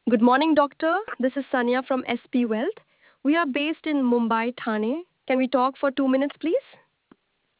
Good morning, doctor. This is Sanya from SP Wealth. We are based in Mumbai, Thane. Can we talk for 2 minutes, please?